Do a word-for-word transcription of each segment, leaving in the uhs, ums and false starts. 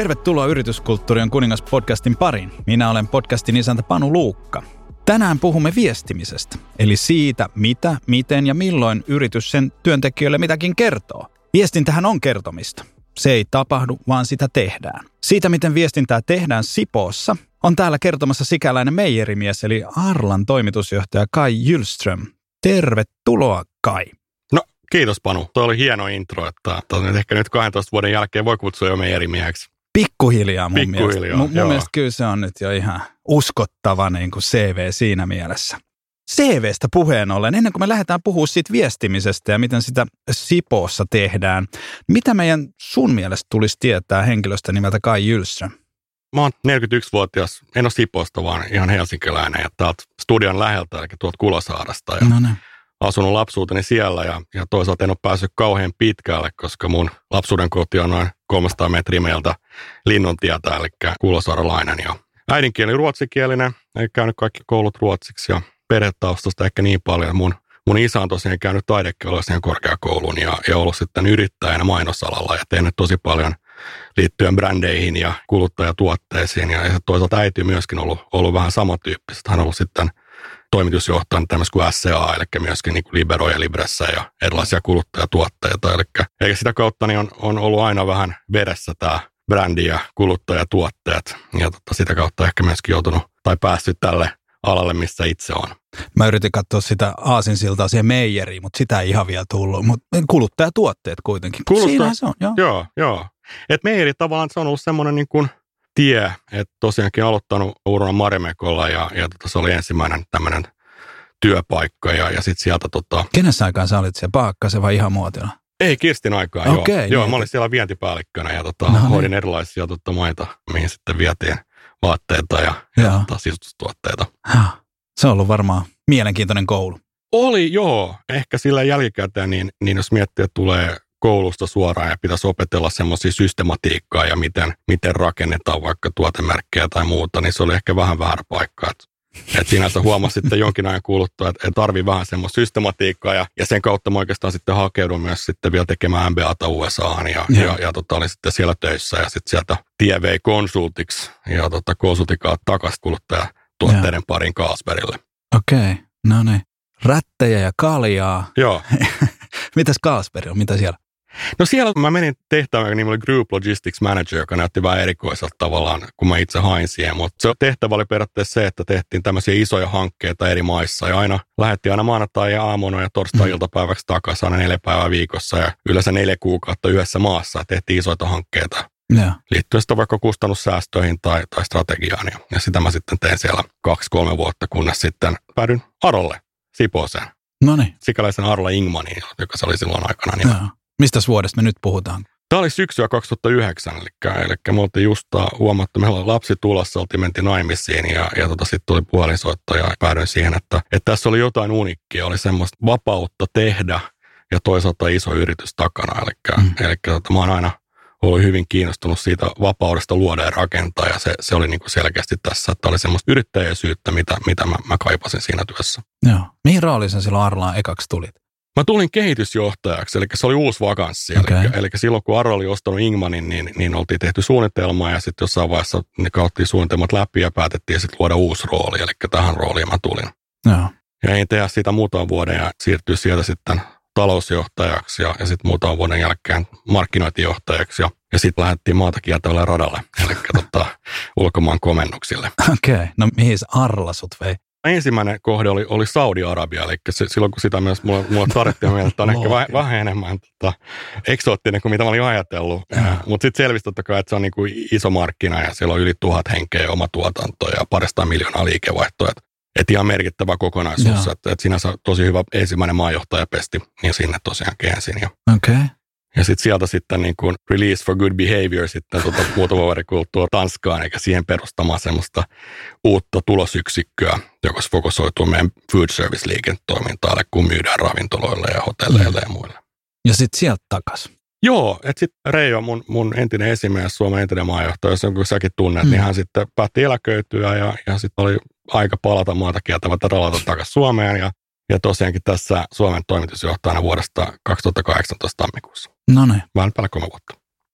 Tervetuloa Yrityskulttuuri on kuningas podcastin pariin. Minä olen podcastin isäntä Panu Luukka. Tänään puhumme viestimisestä, eli siitä, mitä, miten ja milloin yritys sen työntekijöille mitäkin kertoo. Viestintähän on kertomista. Se ei tapahdu, vaan sitä tehdään. Siitä, miten viestintää tehdään Sipoossa, on täällä kertomassa sikäläinen meijerimies, eli Arlan toimitusjohtaja Kai Gyllström. Tervetuloa, Kai. No, kiitos Panu. Tuo oli hieno intro, että ehkä nyt kahdentoista vuoden jälkeen voi kutsua jo meijerimieheksi. Pikkuhiljaa mun Pikkuhiljaa, mielestä. Mun, mun mielestä kyllä se on nyt jo ihan uskottava niin kuin C V siinä mielessä. C V:stä puheen ollen, ennen kuin me lähdetään puhumaan siitä viestimisestä ja miten sitä Sipoossa tehdään, mitä meidän sun mielestä tulisi tietää henkilöstä nimeltä Kai Gyllström? Mä oon neljäkymmentäyksivuotias, en ole Sipoosta, vaan ihan helsinkiläinen ja täältä studion läheltä, eli tuolta Kulosaaresta. Ja no niin. Asunut lapsuuteni siellä ja, ja toisaalta en ole päässyt kauhean pitkälle, koska mun lapsuuden koti on noin kolmesataa metriä meiltä Linnuntietä, eli kulosaaralainen. Ja äidinkieli ruotsikielinen, ei käynyt kaikki koulut ruotsiksi ja perhetaustasta ehkä niin paljon. Mun, mun isä on tosiaan käynyt taidekeulaisen korkeakoulun ja, ja ollut sitten yrittäjänä mainosalalla ja tehnyt tosi paljon liittyen brändeihin ja kuluttajatuotteisiin. Ja, ja toisaalta äiti on myöskin ollut, ollut vähän samantyyppistä. Hän on ollut sitten toimitusjohtajana tämmöistä kuin S C A, eli myöskin niin kuin Libero ja Libressä ja erilaisia kuluttajatuotteita. Eli, eli sitä kautta niin on, on ollut aina vähän veressä tämä brändi ja kuluttajatuotteet. Ja tota, sitä kautta ehkä myöskin joutunut tai päässyt tälle alalle, missä itse on. Mä yritin katsoa sitä aasinsiltaa siihen meijeriin, mutta sitä ei ihan vielä tullut. Mutta kuluttajatuotteet kuitenkin. Kuluttaja, Siinähän se on, joo. Joo, joo. Et meijeri tavallaan se on ollut semmoinen niin kuin tie, että tosiaankin aloittanut uran Marimekolla ja, ja tota, se oli ensimmäinen tämmöinen työpaikka ja, ja sitten sieltä tota... Kenessä aikaan sä olit siellä, Paakkasen vai ihan muotilla? Ei, Kirstin aikaan, okay, joo. Niin, joo mä olin siellä vientipäällikkönä ja tota, no, hoidin niin. erilaisia tota, maita, mihin sitten vietiin vaatteita ja, ja tota, sisustustuotteita. Se on ollut varmaan mielenkiintoinen koulu. Oli, joo. Ehkä sillä jälkikäteen, niin, niin jos miettii, että tulee koulusta suoraan ja pitäisi opetella semmoisia systematiikkaa ja miten, miten rakennetaan vaikka tuotemerkkejä tai muuta, niin se oli ehkä vähän väärä paikka. Että et sinänsä huomasi sitten jonkin ajan kuluttua, että et tarvii vähän semmoista systematiikkaa ja, ja sen kautta mä oikeastaan sitten hakeudun myös sitten vielä tekemään M B A:ta U S A:han ja, ja, ja, ja tota, olin sitten siellä töissä ja sitten sieltä tie vei konsultiksi ja tota, konsultikaa takaisin kuluttajatuotteiden ja. parin Carlsbergille. Okei, okay. No niin. Rättejä ja kaljaa. Joo. Mitäs Carlsberg on? Mitä siellä? No siellä mä menin tehtävään, joka nimi oli Group Logistics Manager, joka näytti vähän erikoiselta tavallaan, kun mä itse hain siihen. Mutta se tehtävä oli periaatteessa se, että tehtiin tämmöisiä isoja hankkeita eri maissa. Ja aina lähdettiin aina maanantai ja aamuna ja torstai-iltapäiväksi takaisin aina neljä päivää viikossa. Ja yleensä neljä kuukautta yhdessä maassa ja tehtiin isoita hankkeita. Yeah. Liittyen sitten vaikka kustannussäästöihin tai, tai strategiaan. Ja, ja sitä mä sitten tein siellä kaksi, kolme vuotta, kunnes sitten päädyin Arolle, Sipooseen. Noniin. Sikäläisen Arla Ingmaniin, joka se oli silloin aikana. Niin yeah. Mistäs vuodesta me nyt puhutaan? Tämä oli syksyä kaksituhattayhdeksän, eli, eli me oltiin just huomattu, meillä oli lapsi tulossa, oltiin mentiin naimisiin ja, ja tota, sitten tuli puhelinsoitto ja päädyin siihen, että, että tässä oli jotain unikkia, oli semmoista vapautta tehdä ja toisaalta iso yritys takana. Eli, mm. eli tota, mä oon aina ollut hyvin kiinnostunut siitä vapaudesta luoda ja rakentaa ja se, se oli niin kuin selkeästi tässä, että oli semmoista yrittäjäisyyttä, mitä, mitä mä, mä kaipasin siinä työssä. Joo. Mihin rooliin sä silloin Arlaan ekaksi tulit? Mä tulin kehitysjohtajaksi, eli se oli uusi vakanssi. Okay. Eli, eli silloin, kun Arro oli ostanut Ingmanin, niin, niin oltiin tehty suunnitelmaa ja sitten jossain vaiheessa ne kauttiin suunnitelmat läpi ja päätettiin sitten luoda uusi rooli, eli tähän rooliin mä tulin. Joo. Ja ei tehdä siitä muutaman vuoden ja siirtyä sieltä sitten talousjohtajaksi ja, ja sitten muutaman vuoden jälkeen markkinointijohtajaksi ja, ja sitten lähdettiin maata kiertävälle radalle, eli tota, ulkomaan komennuksille. Okei, okay. No mihin Arla sut vei? Ensimmäinen kohde oli, oli Saudi-Arabia, eli se, silloin kun sitä myös mulla, mulla tarvittiin mieltä, että on ehkä vähän, vähän enemmän tota, eksoottinen kuin mitä mä olin ajatellut. Mutta sitten selvisi totta kai, että se on niinku iso markkina ja siellä on yli tuhat henkeä oma tuotanto ja parista miljoonaa liikevaihtoa. Että et ihan merkittävä kokonaisuus, että et sinänsä tosi hyvä ensimmäinen maanjohtajapesti ja sinne tosiaan käänsin. Okei. Okay. Ja sitten sieltä sitten niin kuin Release for Good Behavior sitten tuota muutama vuoden kuluttua Tanskaan, eikä siihen perustamaan semmoista uutta tulosyksikköä, joka fokusoituu meidän food service liiketoimintaan, kun myydään ravintoloille ja hotelleille ja muille. Ja sitten sieltä takas. Joo, että sitten Reijo, mun, mun entinen esimies, Suomen entinen maanjohtaja, jos jonkun säkin tunnet, mm. niin hän sitten päätti eläköityä ja, ja sitten oli aika palata maata kieltämättä ralata takaisin Suomeen ja Ja tosiaankin tässä Suomen toimitusjohtajana vuodesta kaksituhattakahdeksantoista tammikuussa. No niin. Vähän päällä kolme vuotta.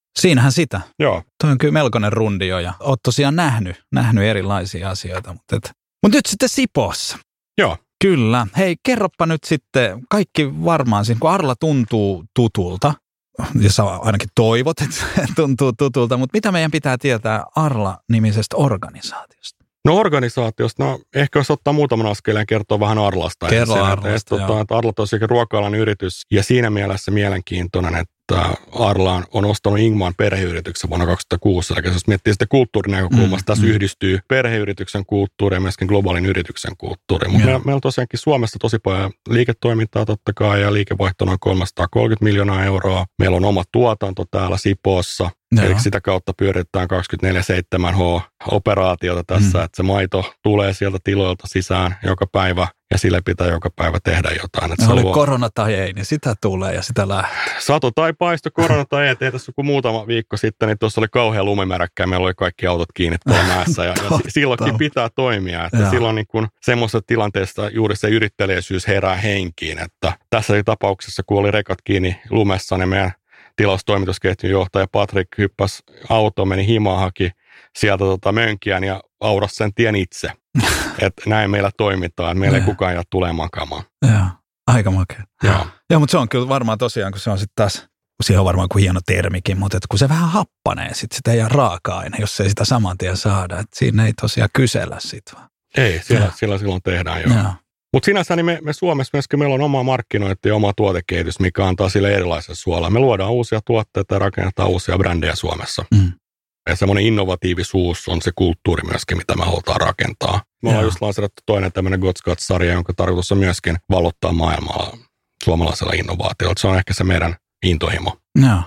Siinähän sitä. Joo. Toi on kyllä melkoinen rundi jo ja oot tosiaan nähnyt, nähnyt erilaisia asioita. Mutta, et, mutta nyt sitten Sipoossa. Joo. Kyllä. Hei, kerropa nyt sitten, kaikki varmaan siinä, kun Arla tuntuu tutulta, ja sä ainakin toivot, että se tuntuu tutulta, mutta mitä meidän pitää tietää Arla-nimisestä organisaatiosta? No organisaatiosta, no ehkä jos ottaa muutaman askeleen kertoa vähän Arlasta. Kerro sen, Arlasta, että, että, että Arla on tosiaan ruoka-alan yritys ja siinä mielessä mielenkiintoinen, että Arla on ostanut Ingman perheyrityksen vuonna kaksituhattakuusi. Eli jos miettii sitä kulttuurinäkökulmasta, mm, tässä mm. yhdistyy perheyrityksen kulttuuri ja myöskin globaalin yrityksen kulttuuri. Mutta meillä, meillä on tosiaankin Suomessa tosi paljon liiketoimintaa totta kai ja liikevaihto noin kolmesataakolmekymmentä miljoonaa euroa. Meillä on oma tuotanto täällä Sipoossa. Joo. Eli sitä kautta pyöritetään kaksikymmentäneljä seitsemän H-operaatiota tässä, mm. että se maito tulee sieltä tiloilta sisään joka päivä ja sille pitää joka päivä tehdä jotain. Että oli luo... korona tai ei, niin sitä tulee ja sitä lähtee. Sato tai paisto, korona tai ei. Ei tässä kun muutama viikko sitten, niin tuossa oli kauhean lumimäräkkä ja meillä oli kaikki autot kiinni tuolla mäessä ja, ja silloinkin pitää toimia. Että silloin niin kun semmoisessa tilanteessa juuri se yrittelijäisyys herää henkiin, että tässä tapauksessa kun oli rekat kiinni lumessa, niin meidän tilaustoimitusketjun johtaja Patrik hyppäsi autoon, meni himaan, haki sieltä tota mönkiään ja aurasi sen tien itse. Että näin meillä toimitaan, meillä ei kukaan jää tulemaan kamaan. Joo, aika makea. Joo. Joo, mutta se on kyllä varmaan tosiaan, kun se on sitten taas, siihen on varmaan kuin hieno termikin, mutta kun se vähän happanee, sitten sitä ei ole raaka-aine, jos ei sitä saman tien saada. Että siinä ei tosiaan kysellä sitten vaan. Ei, siellä, siellä silloin tehdään jo. Joo. Mutta sinänsä niin me, me Suomessa myöskin meillä on oma markkinointi ja oma tuotekehitys, mikä antaa sille erilaisen suolaa. Me luodaan uusia tuotteita ja rakennetaan uusia brändejä Suomessa. Mm. Ja semmoinen innovatiivisuus on se kulttuuri myöskin, mitä me halutaan rakentaa. Me ollaan just lanseerattu toinen tämmöinen Godscut-sarja, jonka tarkoitus on myöskin valottaa maailmaa suomalaisella innovaatiolla. Se on ehkä se meidän intohimo. Joo.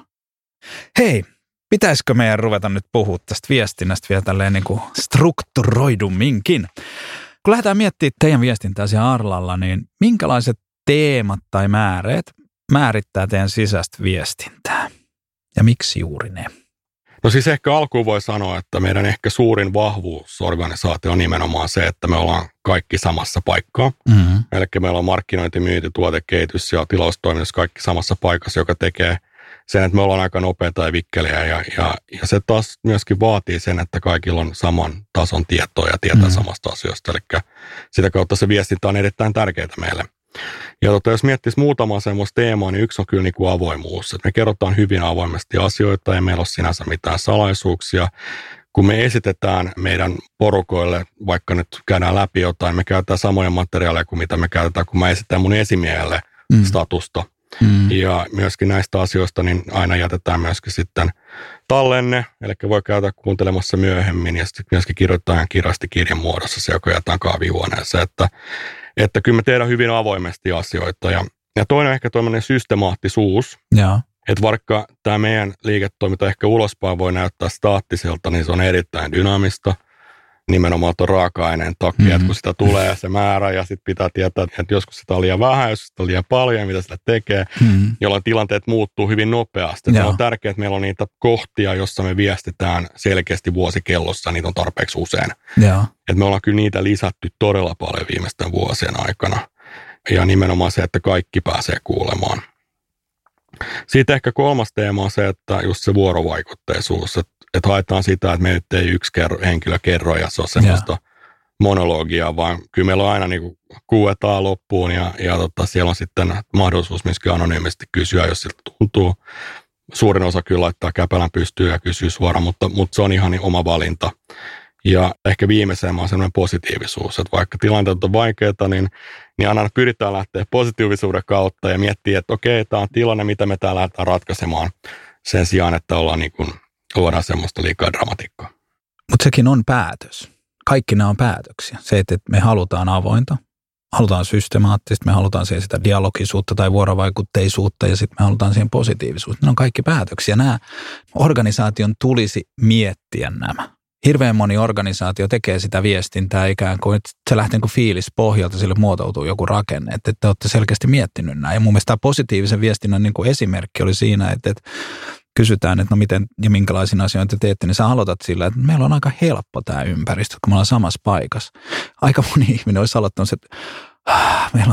Hei, pitäisikö meidän ruveta nyt puhua tästä viestinnästä vielä tälleen niin kuin strukturoidumminkin? Kun lähdetään miettimään teidän viestintää siellä Arlalla, niin minkälaiset teemat tai määreet määrittää teidän sisäistä viestintää? Ja miksi juuri ne? No siis ehkä alkuun voi sanoa, että meidän ehkä suurin vahvuus organisaatio on nimenomaan se, että me ollaan kaikki samassa paikkaa. Mm-hmm. Eli meillä on markkinointi, myynti, tuotekehitys ja tilaustoimitus kaikki samassa paikassa, joka tekee sen, että me ollaan aika nopeita ja vikkeliä. Ja, ja, ja se taas myöskin vaatii sen, että kaikilla on saman tason tietoa ja tietää mm-hmm. samasta asioista. Eli sitä kautta se viestintä on erittäin tärkeää meille. Ja tota, jos miettisi muutamaa semmoista teemaa, niin yksi on kyllä niin kuin avoimuus. Että me kerrotaan hyvin avoimesti asioita, ei meillä ole sinänsä mitään salaisuuksia. Kun me esitetään meidän porukoille, vaikka nyt käydään läpi jotain, me käytetään samoja materiaaleja kuin mitä me käytetään, kun mä esitän mun esimiehelle mm. statusta. Mm. Ja myöskin näistä asioista niin aina jätetään myöskin sitten tallenne, eli voi käydä kuuntelemassa myöhemmin ja sitten myöskin kirjoitetaan kirjasti kirjan muodossa se, joka jätetään kahvihuoneeseen, että Että kyllä me tehdään hyvin avoimesti asioita. Ja, ja toinen on ehkä tämmöinen systemaattisuus. Ja. Että vaikka tämä meidän liiketoiminta ehkä ulospäin voi näyttää staattiselta, niin se on erittäin dynaamista. Nimenomaan tuon raaka-aineen takia, mm-hmm. että kun sitä tulee se määrä ja sitten pitää tietää, että joskus sitä on liian vähän, jos sitä on liian paljon, mitä sitä tekee, mm-hmm. jolloin tilanteet muuttuu hyvin nopeasti. Se on tärkeää, että meillä on niitä kohtia, jossa me viestitään selkeästi vuosikellossa, niitä on tarpeeksi usein. Ja. Että me ollaan kyllä niitä lisätty todella paljon viimeisten vuosien aikana. Ja nimenomaan se, että kaikki pääsee kuulemaan. Siitä ehkä kolmas teema on se, että just se vuorovaikutteisuus, että että haetaan sitä, että me nyt ei yksi kerro, henkilö kerro ja se on semmoista yeah. monologiaa, vaan kyllä meillä on aina niin kuin kuuetaan loppuun ja, ja tota, siellä on sitten mahdollisuus myöskin anonyymisti kysyä, jos siltä tuntuu. Suurin osa kyllä laittaa käpälän pystyyn ja kysyy suoraan, mutta, mutta se on ihan niin oma valinta. Ja ehkä viimeiseen on semmoinen positiivisuus, että vaikka tilanteet on vaikeita, niin, niin aina pyritään lähteä positiivisuuden kautta ja miettiä, että okei, tämä on tilanne, mitä me täällä lähdetään ratkaisemaan sen sijaan, että ollaan niin kuin luodaan semmoista liikaa dramatiikkaa. Mutta sekin on päätös. Kaikki nämä on päätöksiä. Se, että me halutaan avointa, halutaan systemaattista, me halutaan siihen sitä dialogisuutta tai vuorovaikutteisuutta ja sitten me halutaan siihen positiivisuutta. Ne on kaikki päätöksiä. Nämä organisaation tulisi miettiä nämä. Hirveän moni organisaatio tekee sitä viestintää ikään kuin, että se lähtee kuin fiilis pohjalta, sille muotoutuu joku rakenne, että te olette selkeästi miettinyt näin. Ja mun mielestä tämä positiivisen viestinnän niin kuin esimerkki oli siinä, että, että kysytään, että no miten ja minkälaisia asioita te teette, niin sä aloitat sillä, että meillä on aika helppo tämä ympäristö, kun me ollaan samassa paikassa. Aika moni ihminen olisi aloittanut, että ah, meillä on tämä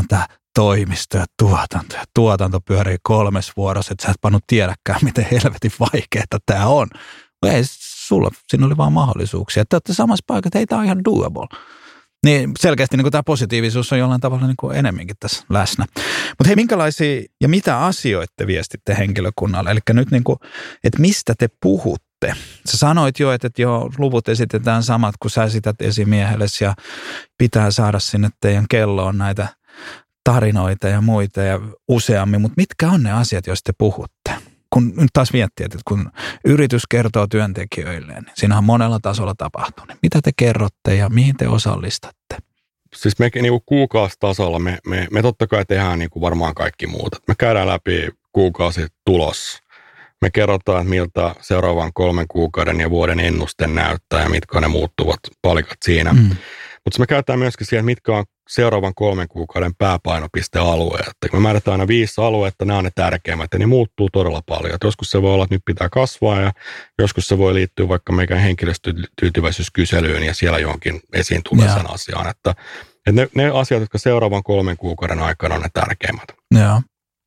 toimisto ja tuotanto. Ja tuotanto pyörii kolmes vuorossa, että sä et pannut tiedäkään, miten helvetin vaikeaa tämä on. Ei, sulla, siinä oli vaan mahdollisuuksia. Te olette samassa paikassa, että ei, tämä on ihan doable. Niin selkeästi niin tämä positiivisuus on jollain tavalla niin enemminkin tässä läsnä. Mutta hei, minkälaisia ja mitä asioita te viestitte henkilökunnalle? Eli nyt niin kuin, että mistä te puhutte? Sä sanoit jo, että, että joo, luvut esitetään samat, kun sä esität esimiehellesi ja pitää saada sinne teidän kelloon näitä tarinoita ja muita ja useammin. Mutta mitkä on ne asiat, joista te puhutte? Kun nyt taas miettii, että kun yritys kertoo työntekijöille, niin siinä on monella tasolla tapahtunut. Niin mitä te kerrotte ja mihin te osallistatte? Siis me niin kuin kuukausitasolla me, me, me totta kai tehdään niin kuin varmaan kaikki muuta. Me käydään läpi kuukausitulos. Me kerrotaan, että miltä seuraavan kolmen kuukauden ja vuoden ennuste näyttää ja mitkä on ne muuttuvat palikat siinä. Mm. Mutta me käytetään myöskin siihen, mitkä on seuraavan kolmen kuukauden pääpainopistealueet. Me määrätään aina viisi aluetta, nämä on ne tärkeimmät ja ne muuttuu todella paljon. Et joskus se voi olla, että nyt pitää kasvaa ja joskus se voi liittyä vaikka meidän henkilöstötyytyväisyyskyselyyn ja siellä johonkin esiin tulleeseen yeah. asiaan. Että, että ne, ne asiat, jotka seuraavan kolmen kuukauden aikana on ne tärkeimmät. Yeah.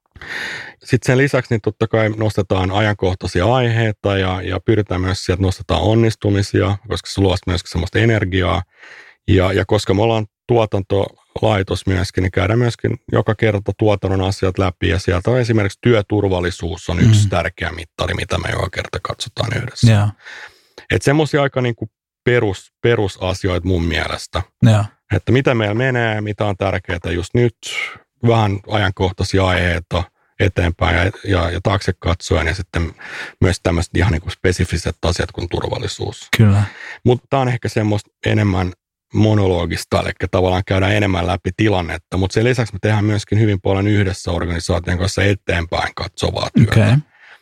Sitten sen lisäksi niin totta kai nostetaan ajankohtaisia aiheita ja, ja pyritään myös sieltä nostetaan onnistumisia, koska se luo myöskin sellaista energiaa. Ja, ja koska me ollaan tuotantolaitos myöskin, niin käydään myöskin joka kerta tuotannon asiat läpi. Ja sieltä on esimerkiksi työturvallisuus on yksi mm. tärkeä mittari, mitä me joka kerta katsotaan yhdessä. Yeah. Että semmoisia aika niin kuin perus, perusasioita mun mielestä. Yeah. Että mitä meillä menee, mitä on tärkeää just nyt, vähän ajankohtaisia aiheita eteenpäin ja, ja, ja taakse katsoen ja sitten myös tämmöiset ihan niin kuin spesifiset asiat kuin turvallisuus. Kyllä. Mutta tämä on ehkä semmoista enemmän monologista, eli tavallaan käydään enemmän läpi tilannetta, mutta sen lisäksi me tehdään myöskin hyvin paljon yhdessä organisaation kanssa eteenpäin katsovaa työtä. Okay.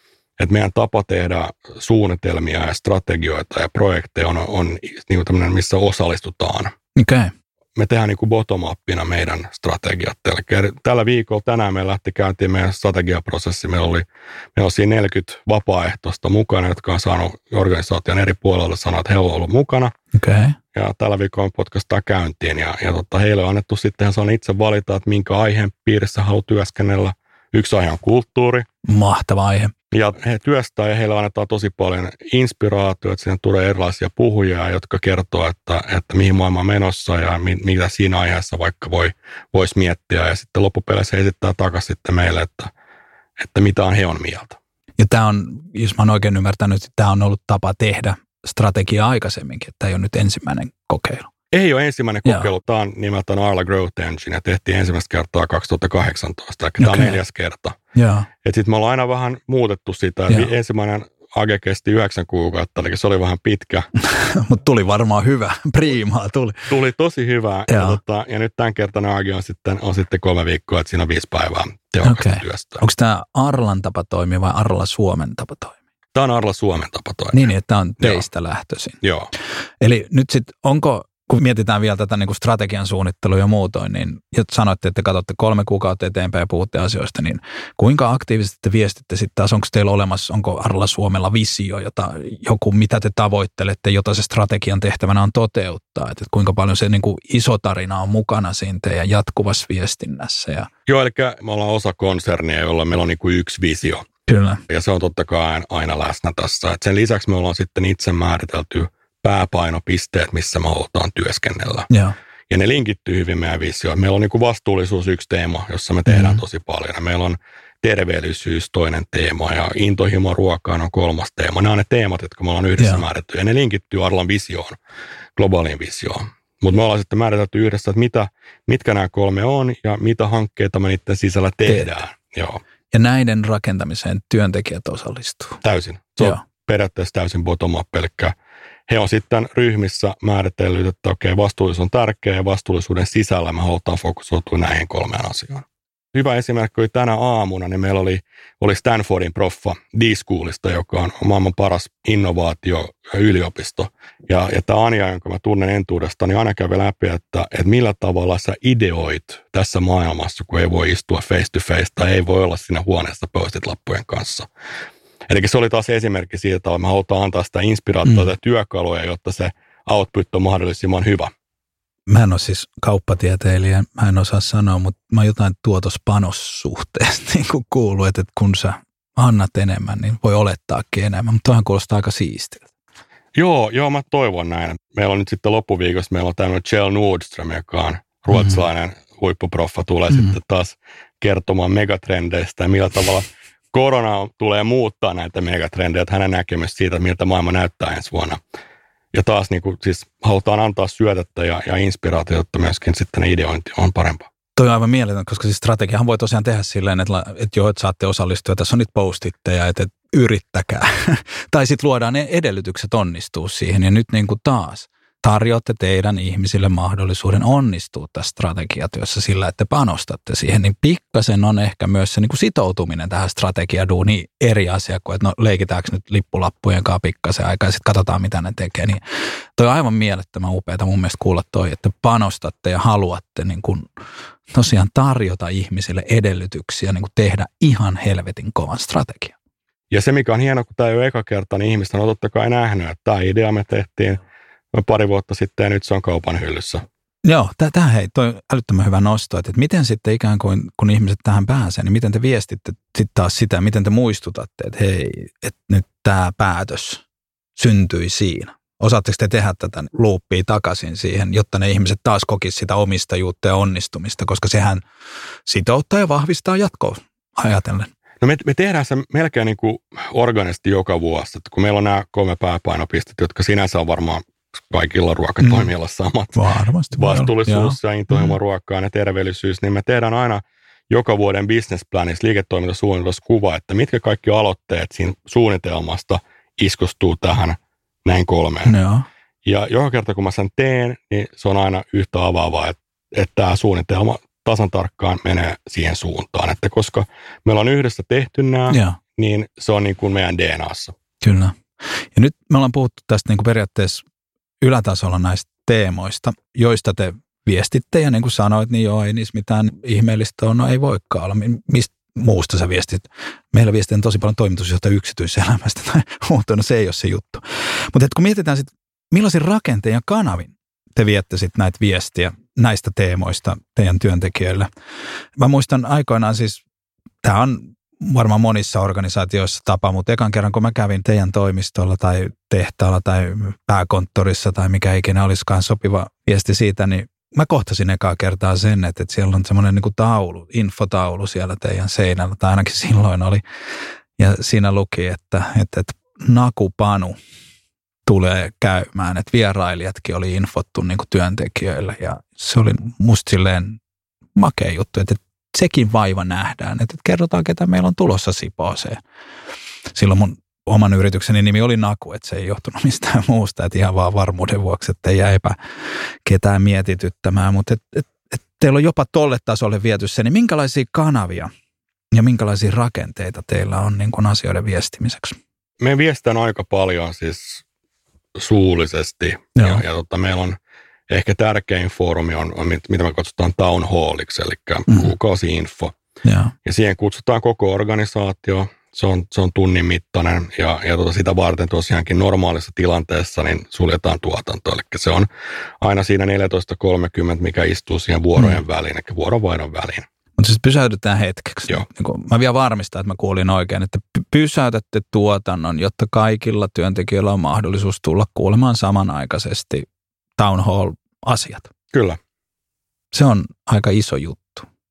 Et meidän tapa tehdä suunnitelmia ja strategioita ja projekteja on, on niin tämmöinen, missä osallistutaan. Okay. Me tehdään niin kuin bottom-upina meidän strategiat. Eli tällä viikolla tänään me lähti käyntiin meidän strategiaprosessi. Meillä oli, meillä oli siinä neljäkymmentä vapaaehtoista mukana, jotka on saanut organisaation eri puolella sanoa, että he ovat olleet mukana. Okay. Ja tällä viikolla me podcastaa käyntiin. Ja, ja tota, heille on annettu sitten, he saavat itse valita, että minkä aiheen piirissä haluaa työskennellä. Yksi aihe on kulttuuri. Mahtava aihe. Ja he työstää ja heille annetaan tosi paljon inspiraatiota, että siinä tulee erilaisia puhujia, jotka kertoo, että, että mihin maailma on menossa ja mi, mitä siinä aiheessa vaikka voi, voisi miettiä. Ja sitten loppupeleissä he esittää takaisin sitten meille, että, että mitä on he on mieltä. Ja tämä on, jos mä oon oikein ymmärtänyt, että tämä on ollut tapa tehdä strategiaa aikaisemminkin, että tämä ei ole nyt ensimmäinen kokeilu. Ei ole ensimmäinen kokeilu. Joo. Tämä on nimeltään Arla Growth Engine ja tehtiin ensimmäistä kertaa kaksituhattakahdeksantoista. Eli okay. Tämä on neljäs kerta. Sitten me ollaan aina vähän muutettu sitä. Ensimmäinen age kesti yhdeksän kuukautta, eli se oli vähän pitkä. Mutta tuli varmaan hyvä. Priimaa tuli. Tuli tosi hyvä. Ja, tota, ja nyt tämän kertainen age on sitten, on sitten kolme viikkoa, että siinä on viisi päivää tehokasta okay. työstä. Onko tämä Arlan tapa toimia vai Arla Suomen tapa toimia? Tämä on Arla Suomen tapa toimia. Niin, että tämä on teistä Joo. lähtöisin. Joo. Eli nyt sitten onko... Kun mietitään vielä tätä niin kuin strategian suunnittelua ja muutoin, niin ja sanoitte, että katsotte kolme kuukautta eteenpäin ja puhutte asioista, niin kuinka aktiivisesti te viestitte sitten taas? Onko teillä olemassa, onko Arla Suomella visio, jota, joku mitä te tavoittelette, jota se strategian tehtävänä on toteuttaa? Että kuinka paljon se niin kuin iso tarina on mukana siinä teidän jatkuvassa viestinnässä? Ja... Joo, eli me ollaan osa konsernia, jolla meillä on niin kuin yksi visio. Kyllä. Ja se on totta kai aina läsnä tässä. Et sen lisäksi me ollaan sitten itse määritelty pääpainopisteet, missä me halutaan työskennellä. Ja, ja ne linkittyy hyvin meidän visioon. Meillä on niin kuin vastuullisuus yksi teema, jossa me tehdään mm. tosi paljon. Meillä on terveellisyys toinen teema ja intohimo ruokaan on kolmas teema. Nämä on ne teemat, jotka me ollaan yhdessä ja. määrätty. Ja ne linkittyy Arlan visioon, globaaliin visioon. Mutta me ollaan sitten määritelty yhdessä, että mitä, mitkä nämä kolme on ja mitä hankkeita me niiden sisällä tehdään. Joo. Ja näiden rakentamiseen työntekijät osallistuu. Täysin. Se on periaatteessa täysin bottom-up, eli he on sitten ryhmissä määritellyt, että okei, vastuullisuus on tärkeä ja vastuullisuuden sisällä me halutaan fokusoitua näihin kolmeen asiaan. Hyvä esimerkki oli tänä aamuna, niin meillä oli, oli Stanfordin proffa D-Schoolista, joka on maailman paras innovaatioyliopisto. Ja, ja tämä Anja, jonka mä tunnen entuudesta, niin aina kävi läpi, että, että millä tavalla sä ideoit tässä maailmassa, kun ei voi istua face to face tai ei voi olla siinä huoneessa post-it-lappujen kanssa. Eli se oli taas esimerkki siitä, että me halutaan antaa sitä inspiraatiota ja mm. työkaluja, jotta se output on mahdollisimman hyvä. Mä en ole siis kauppatieteilijä, mä en osaa sanoa, mutta mä jotain tuotos-panossuhteesta niin kuin kuuluu, että kun sä annat enemmän, niin voi olettaakin enemmän, mutta toihan kuulostaa aika siistiltä. Joo, joo, mä toivon näin. Meillä on nyt sitten loppuviikosta, meillä on tämmöinen Kjell Nordström, joka on ruotsalainen mm-hmm. huippuproffa, tulee mm-hmm. sitten taas kertomaan megatrendeistä ja millä tavalla korona tulee muuttaa näitä megatrendejä, että hänen näkemys siitä, miltä maailma näyttää ensi vuonna. Ja taas niin kuin, siis halutaan antaa syötettä ja, ja inspiraatiota, jotta myöskin sitten ideointi on parempaa. Toi on aivan mieletön, koska siis strategiahan voi tosiaan tehdä silleen, että, että joo, että saatte osallistua, tässä on nyt postitteja, että, että yrittäkää. Tai sitten luodaan ne edellytykset onnistua siihen ja nyt niin kuin taas tarjoatte teidän ihmisille mahdollisuuden onnistua tässä strategiatyössä sillä, että panostatte siihen, niin pikkasen on ehkä myös se niin kuin sitoutuminen tähän strategiaduuniin eri asia kuin, että no leikitäänkö nyt lippulappujen kanssa pikkasen aikaa ja sitten katsotaan, mitä ne tekee. Niin toi on aivan mielettömän upeata mun mielestä kuulla toi, että panostatte ja haluatte niin kuin tosiaan tarjota ihmisille edellytyksiä niin kuin tehdä ihan helvetin kovan strategian. Ja se, mikä on hienoa, kun tämä ei ole eka kerta, niin ihmiset on totta kai nähnyt, että tämä idea me tehtiin pari vuotta sitten ja nyt se on kaupan hyllyssä. Joo, tämä hei, toi älyttömän hyvä nosto, että miten sitten ikään kuin, kun ihmiset tähän pääsee, niin miten te viestitte sitten taas sitä, miten te muistutatte, että hei, että nyt tämä päätös syntyi siinä. Osaatteko te tehdä tätä loopia takaisin siihen, jotta ne ihmiset taas kokisivat sitä omistajuutta ja onnistumista, koska sehän sitouttaa ja vahvistaa jatkoa ajatellen. No me, me tehdään se melkein niin kuin organisti joka vuosi, että kun meillä on nämä kolme pääpainopistettä, jotka sinänsä on varmaan kaikilla ruokatoimilla samat. Varmasti. Vastuullisuus ja intohimo ruokaan ja terveellisyys, niin me tehdään aina joka vuoden businessplanissa liiketoimintasuunnitelmassa kuva, että mitkä kaikki aloitteet siinä suunnitelmasta iskostuu tähän näin kolmeen. Joo. Ja joka kerta kun mä sen teen, niin se on aina yhtä avaavaa, että, että tämä suunnitelma tasan tarkkaan menee siihen suuntaan. Että koska meillä on yhdessä tehty nämä, Joo. niin se on niin kuin meidän D N A:ssa. Kyllä. Ja nyt me ollaan puhuttu tästä niin kuin periaatteessa ylätasolla näistä teemoista, joista te viestitte ja niin kuin sanoit, niin joo, ei niissä mitään ihmeellistä ole, no ei voikaan olla. Mistä muusta sä viestit? Meillä viestitään tosi paljon toimitusjohtaja yksityiselämästä tai muuta, no se ei ole se juttu. Mutta kun mietitään sitten, millaisin rakenteen ja kanavin te viette sitten näitä viestiä näistä teemoista teidän työntekijöille. Mä muistan aikoinaan siis, tämä on varmaan monissa organisaatioissa tapa, mutta ekan kerran kun mä kävin teidän toimistolla tai tehtaalla tai pääkonttorissa tai mikä ikinä olisikaan sopiva viesti siitä, niin mä kohtasin ekaa kertaa sen, että, että siellä on semmoinen niin kuin taulu, infotaulu siellä teidän seinällä, tai ainakin silloin oli. Ja siinä luki, että, että, että Naku Panu tulee käymään, että vierailijatkin oli infottu niin kuin työntekijöille ja se oli musta silleen makea juttu, että sekin vaiva nähdään, että kerrotaan, ketä meillä on tulossa Sipooseen. Silloin mun oman yritykseni nimi oli Naku, että se ei johtunut mistään muusta, että ihan vaan varmuuden vuoksi, että ei jäipä ketään mietityttämään, mutta et, et, et teillä on jopa tolle tasolle viety se, niin minkälaisia kanavia ja minkälaisia rakenteita teillä on niin kuin asioiden viestimiseksi? Me viestitään aika paljon siis suullisesti ja, ja tota, meillä on ehkä tärkein foorumi on, on mitä me kutsutaan town halliksi, eli mm. kuukausi-info. Ja. ja siihen kutsutaan koko organisaatio. Se on, se on tunnin mittainen ja, ja tota sitä varten tosiaankin normaalissa tilanteessa niin suljetaan tuotanto. Eli se on aina siinä neljätoista kolmekymmentä, mikä istuu siihen vuorojen mm. väliin, eli vuorovaihdon väliin. Mutta siis pysäytetään hetkeksi. Niin mä vielä varmistan, että mä kuulin oikein, että pysäytätte tuotannon, jotta kaikilla työntekijöillä on mahdollisuus tulla kuulemaan samanaikaisesti town hall-asiat. Kyllä. Se on aika iso juttu.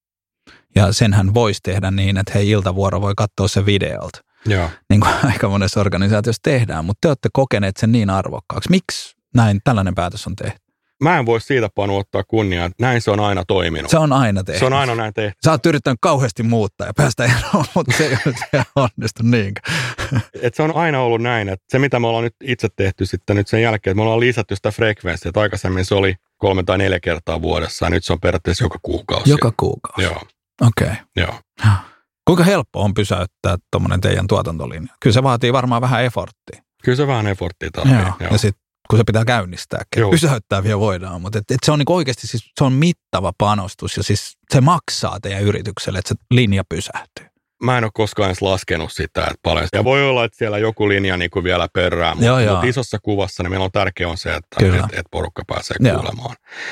Ja senhän voisi tehdä niin, että hei, iltavuoro voi katsoa se videolta. Joo. Niin kuin aika monessa organisaatiossa tehdään, mutta te olette kokeneet sen niin arvokkaaksi. Miksi näin tällainen päätös on tehty? Mä en voi siitä Panu ottaa kunniaa, että näin se on aina toiminut. Se on aina tehty. Se on aina näin tehty. Sä oot yrittänyt kauheasti muuttaa ja päästä eroon, mutta se ei ole onnistu niinkään. Et se on aina ollut näin, että se mitä me ollaan nyt itse tehty sitten nyt sen jälkeen, että me ollaan lisätty sitä frekvenssiä, että aikaisemmin se oli kolme tai neljä kertaa vuodessa ja nyt se on periaatteessa joka kuukausi. Joka kuukausi? Joo. Okei. Okay. Joo. Kuinka helppo on pysäyttää tuommoinen teidän tuotantolinja? Kyllä se vaatii varmaan vähän efforttia. Kyllä se vähän efforttia tarvitsee. Joo. Joo. Ja sitten kun se pitää käynnistää, pysäyttää vielä voidaan, mutta et, et se on niinku oikeasti siis, se on mittava panostus ja siis se maksaa teidän yritykselle, että se linja pysähtyy. Mä en ole koskaan edes laskenut sitä, että paljon. Ja voi olla, että siellä joku linja niinku vielä perää, mutta, mutta isossa kuvassa niin meillä on tärkeää on se, että et, et porukka pääsee kuulemaan.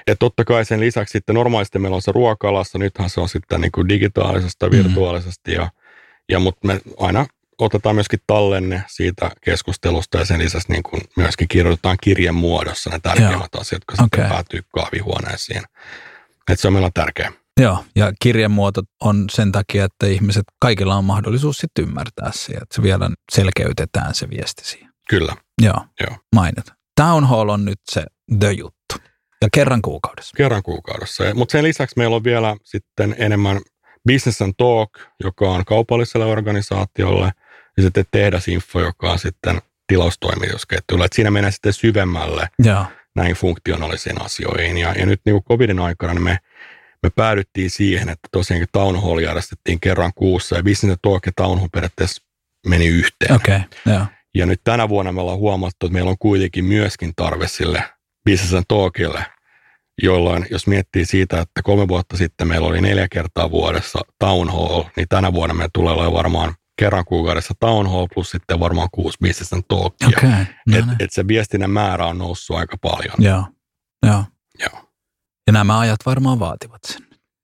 et totta kai sen lisäksi sitten normaalisti meillä on se ruokalassa, nythän se on sitten niin kuin digitaalisesta ja virtuaalisesti, ja, ja, mutta me aina otetaan myöskin tallenne siitä keskustelusta ja sen lisäksi niin kuin myöskin kirjoitetaan kirjan muodossa ne tärkeimmät Joo. asiat, jotka okay. sitten päätyy kahvihuoneisiin. Että se on meillä tärkeä. Joo, ja kirjemuoto on sen takia, että ihmiset, kaikilla on mahdollisuus sitten ymmärtää se, että se vielä selkeytetään se viesti siihen. Kyllä. Joo, Joo. mainit. Town Hall on nyt se the juttu. Ja kerran kuukaudessa. Kerran kuukaudessa. Mutta sen lisäksi meillä on vielä sitten enemmän Business and Talk, joka on kaupalliselle organisaatiolle, ja sitten tehdasinfo, joka on sitten tilaustoimitusketjulle. Että siinä mennään sitten syvemmälle Joo. näihin funktionaalisiin asioihin. Ja, ja nyt niin kuin covidin aikana niin me Me päädyttiin siihen, että tosiaankin Town Hall järjestettiin kerran kuussa ja Business Talk ja Town Hall periaatteessa meni yhteen. Okay, yeah. Ja nyt tänä vuonna me ollaan huomattu, että meillä on kuitenkin myöskin tarve sille Business Talkille, jolloin jos miettii siitä, että kolme vuotta sitten meillä oli neljä kertaa vuodessa Town Hall, niin tänä vuonna me tulee olemaan varmaan kerran kuukaudessa Town Hall plus sitten varmaan kuusi Business Talkia. Okay, no että et se viestinnän määrä on noussut aika paljon. Joo, joo. Joo. Ja nämä ajat varmaan vaativat sen.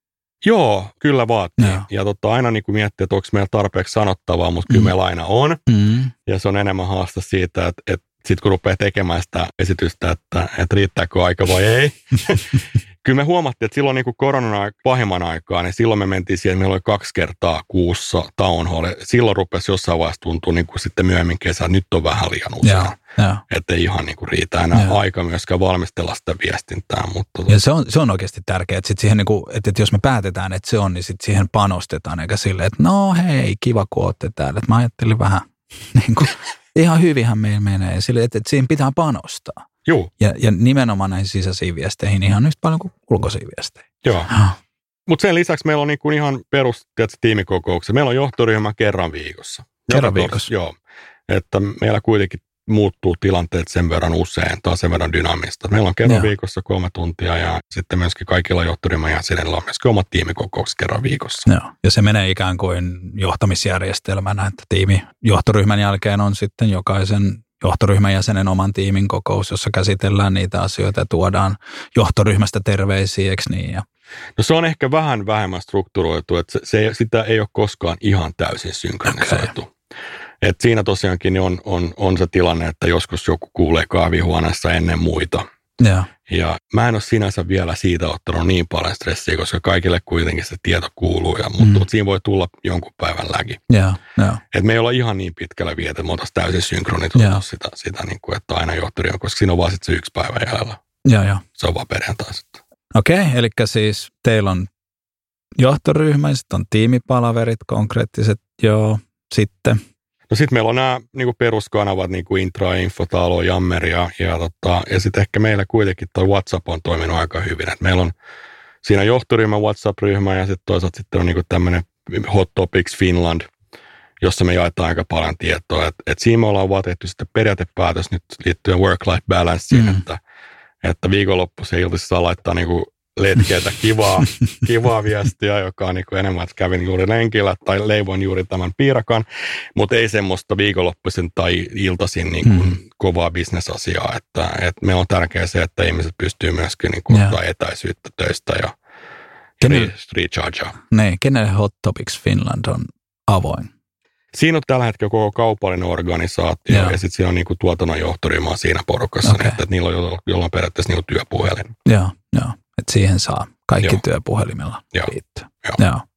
Joo, kyllä vaatii. Joo. Ja totta, aina niin kuin miettii, että onko meillä tarpeeksi sanottavaa, mutta kyllä mm. meillä aina on. Mm. Ja se on enemmän haaste siitä, että, että sitten kun rupeaa tekemään sitä esitystä, että, että riittääkö aika vai ei. Kyllä me huomattiin, että silloin niin kuin koronan pahimman aikaa, niin silloin me mentiin siihen, meillä oli kaksi kertaa kuussa Town Hall. Silloin rupesi jossain vaiheessa tuntua niin kuin sitten myöhemmin kesä, nyt on vähän liian usein. Että ei ihan niin kuin riitä enää Joo. aika myöskään valmistella sitä viestintää. Mutta ja se on, se on oikeasti tärkeää, että, sit siihen niin kuin, että jos me päätetään, että se on, niin sitten siihen panostetaan, eikä silleen, että no hei, kiva kun olette täällä. Että mä ajattelin vähän, niin kuin, ihan hyvinhän meillä menee, sille, että, että siihen pitää panostaa. Joo. Ja, ja nimenomaan näihin sisäisiin viesteihin ihan yhtä paljon kuin ulkoisiin viesteihin. Joo. Oh. Mutta sen lisäksi meillä on niinku ihan perus tiimikokouksia. Meillä on johtoryhmä kerran viikossa. Kerran viikossa? Joo. Että meillä kuitenkin muuttuu tilanteet sen verran usein tai sen verran dynaamista. Meillä on kerran Joo. viikossa kolme tuntia ja sitten myöskin kaikilla johtoryhmän jäsenillä on myöskin omat tiimikokoukset kerran viikossa. Joo. Ja se menee ikään kuin johtamisjärjestelmänä, että tiimi johtoryhmän jälkeen on sitten jokaisen johtoryhmän jäsenen oman tiimin kokous, jossa käsitellään niitä asioita ja tuodaan johtoryhmästä terveisiä, eikö niin? Ja no se on ehkä vähän vähemmän strukturoitu, että se, se, sitä ei ole koskaan ihan täysin synkronisoitu. Okay. Et siinä tosiaankin on, on, on se tilanne, että joskus joku kuulee kahvihuoneessa ennen muita. Ja, ja mä en ole sinänsä vielä siitä ottanut niin paljon stressiä, koska kaikille kuitenkin se tieto kuuluu, ja, mutta, mm. mutta siinä voi tulla jonkun päivän lägi. Ja, ja. Et me ei olla ihan niin pitkällä vielä, että me oltaisiin täysin synkronisoitu sitä, sitä niin kuin, että aina johtoryhmä, koska siinä on vaan sitten se yksi päivä jäljellä. Ja, ja. Se on vaan perjantai sitten. Okei, okay, eli siis teillä on johtoryhmä, sitten on tiimipalaverit, konkreettiset, joo, sitten. No sitten meillä on nämä niin kuin peruskanavat, niin kuin Intra, Infotalo, Jammer ja, ja, tota, ja sitten ehkä meillä kuitenkin tuo WhatsApp on toiminut aika hyvin. Et meillä on siinä johtoryhmä, WhatsApp-ryhmä ja sitten toisaalta sitten on niin kuin tämmöinen Hot Topics Finland, jossa me jaetaan aika paljon tietoa. Et, et siinä me ollaan vaan tehty sitten periaatepäätös nyt liittyen work-life balanceen, mm. että, että viikonloppuisen iltaisin saa laittaa niin kuin letkeitä kivaa, kivaa viestiä, joka on niin kuin enemmän, että kävin juuri lenkillä tai leivoin juuri tämän piirakan, mutta ei semmoista viikonloppuisin tai iltaisin niin kuin hmm. kovaa bisnesasiaa. Että, että meillä on tärkeää se, että ihmiset pystyy myöskin niin kuin ottaa etäisyyttä töistä ja Kenel, rechargea. Niin, kenelle Hot Topics Finland on avoin? Siinä on tällä hetkellä koko kaupallinen organisaatio Joo. ja sitten siinä on niin kuin tuotannon johtoryhmä siinä porukassa, okay. että, että niillä on jollain periaatteessa niin kuin työpuhelin. Joo, joo. Että siihen saa kaikki Joo. työpuhelimella liittyä. Joo. Joo.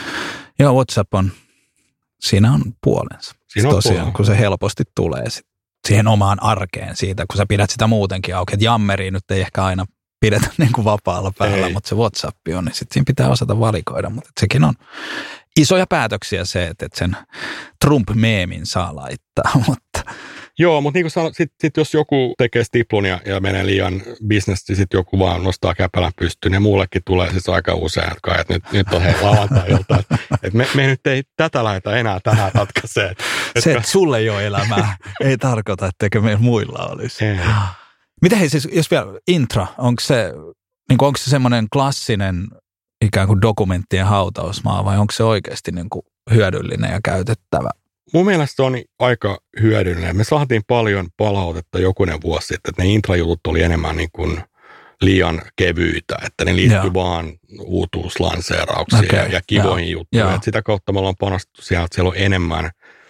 Joo, WhatsApp on, siinä on puolensa. Siinä on tosiaan, puolensa. Kun se helposti tulee sit siihen omaan arkeen siitä, kun sä pidät sitä muutenkin auki. Että Jammeria nyt ei ehkä aina pidetä niin kuin vapaalla päällä, ei. Mutta se WhatsApp on, niin sitten siinä pitää osata valikoida. Mutta sekin on isoja päätöksiä se, että sen Trump-meemin saa laittaa, mutta Joo, mutta niin kuin sanoin, sit, sit jos joku tekee stiplun ja, ja menee liian business, niin sitten joku vaan nostaa käpälän pystyyn ja muullekin tulee siis aika usein, että et nyt, nyt on hei lauantai-ilta, että et me, me nyt ei tätä lähdetä enää tänään ratkaisee. Et, se, että sulle ei ole elämää, ei tarkoita, etteikö meillä muilla olisi. Ei. Mitä hei siis, jos vielä Intra, onko se, niin onko se semmoinen klassinen ikään kuin dokumenttien hautausmaa vai onko se oikeasti niin kuin hyödyllinen ja käytettävä? Mun mielestä on aika hyödyllinen. Me saatiin paljon palautetta jokunen vuosi sitten, että ne intrajutut oli enemmän niin kuin liian kevyitä, että ne liittyy Joo. vaan uutuuslanseerauksiin okay. ja, ja kivoihin Joo. juttuihin. Joo. Et sitä kautta me ollaan panostettu siellä, että siellä on enemmän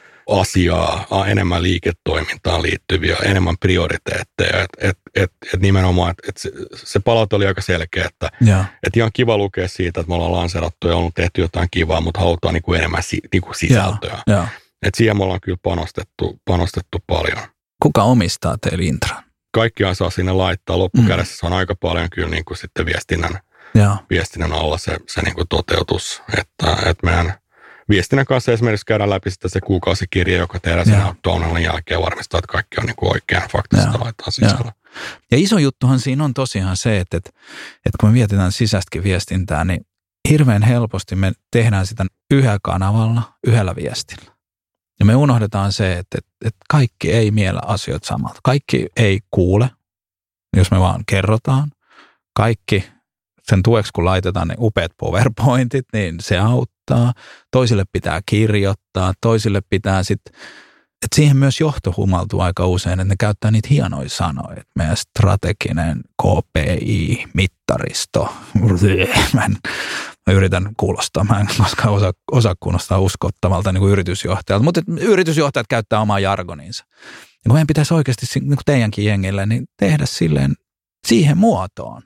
asiaa, enemmän liiketoimintaan liittyviä, enemmän prioriteetteja. Et, et, et, et nimenomaan, että et se, se palaute oli aika selkeä, että et ihan kiva lukea siitä, että me ollaan lanseerattu ja on tehty jotain kivaa, mutta halutaan niinku enemmän si, niinku sisältöä. Joo. Joo. Et siihen me ollaan kyllä panostettu, panostettu paljon. Kuka omistaa teille Intran? Kaikkiaan saa sinne laittaa. Loppukädessä se on aika paljon kyllä niin kuin sitten viestinnän, Joo. viestinnän alla se, se niin kuin toteutus. Että, että meidän viestinnän kanssa esimerkiksi käydään läpi sitten se kuukausikirja, joka tehdään sen downloadin jälkeen varmistaa, että kaikki on niin kuin oikein faktista laittaa sisällä. Ja iso juttuhan siinä on tosiaan se, että, että, että kun me mietitään sisäistäkin viestintää, niin hirveän helposti me tehdään sitä yhdellä kanavalla, yhdellä viestillä. Ja me unohdetaan se, että, että, että kaikki ei miellä asioita samalta. Kaikki ei kuule, jos me vaan kerrotaan. Kaikki sen tueksi, kun laitetaan ne upeat PowerPointit, niin se auttaa. Toisille pitää kirjoittaa, toisille pitää sitten, että siihen myös johto humaltuu aika usein, että ne käyttää niitä hienoja sanoja. Että meidän strateginen K P I-mittaristo. Mä, en, mä yritän kuulostaa, mä en koskaan osaa, osaa kuulostaa uskottavalta niin kuin yritysjohtajalta, mutta yritysjohtajat käyttää omaa jargoninsa. Ja kun meidän pitäisi oikeasti, niin kuin teidänkin jengille, niin tehdä silleen siihen muotoon,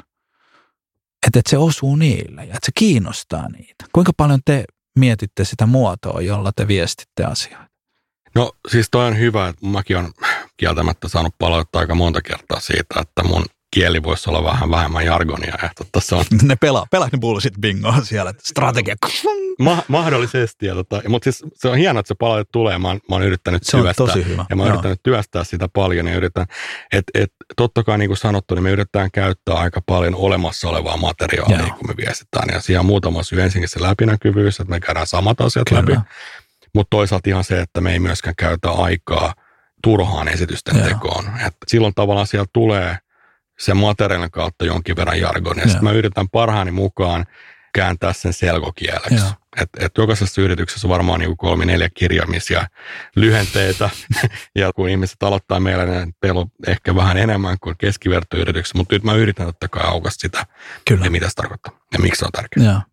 että, että se osuu niille ja että se kiinnostaa niitä. Kuinka paljon te mietitte sitä muotoa, jolla te viestitte asioita? No siis toi on hyvä, että mäkin olen kieltämättä saanut palauttaa aika monta kertaa siitä, että mun kieli voisi olla vähän vähemmän jargonia. Että se on ne pelaa, pelaa ne bullshit bingoa siellä, strategia. Ma- mahdollisesti, ja tota, mutta siis se on hienoa, että se palaute tulee. Mä oon, mä oon yrittänyt se on työstää. Tosi hyvä. Ja mä oon yrittänyt työstää sitä paljon. Ja yritän, et, et, totta kai niin kuin sanottu, niin me yritetään käyttää aika paljon olemassa olevaa materiaalia, Joo. kun me viestitään. Ja siihen on muutama syy. Ensinnäkin se läpinäkyvyys, että me käydään samat asiat Kyllä. läpi. Mutta toisaalta ihan se, että me ei myöskään käytä aikaa turhaan esitysten Joo. tekoon. Et silloin tavallaan siellä tulee sen materiaalin kautta jonkin verran jargonia. Sitten mä yritän parhaani mukaan kääntää sen selkokieleksi. Että et jokaisessa yrityksessä on varmaan niinku kolme, neljä kirjaimisia lyhenteitä. Ja kun ihmiset aloittaa meillä, niin teillä on ehkä vähän enemmän kuin keskivertoyrityksessä. Mutta nyt mä yritän totta kai aukaista sitä, Kyllä. ja mitä se tarkoittaa ja miksi se on tärkeää. Joo.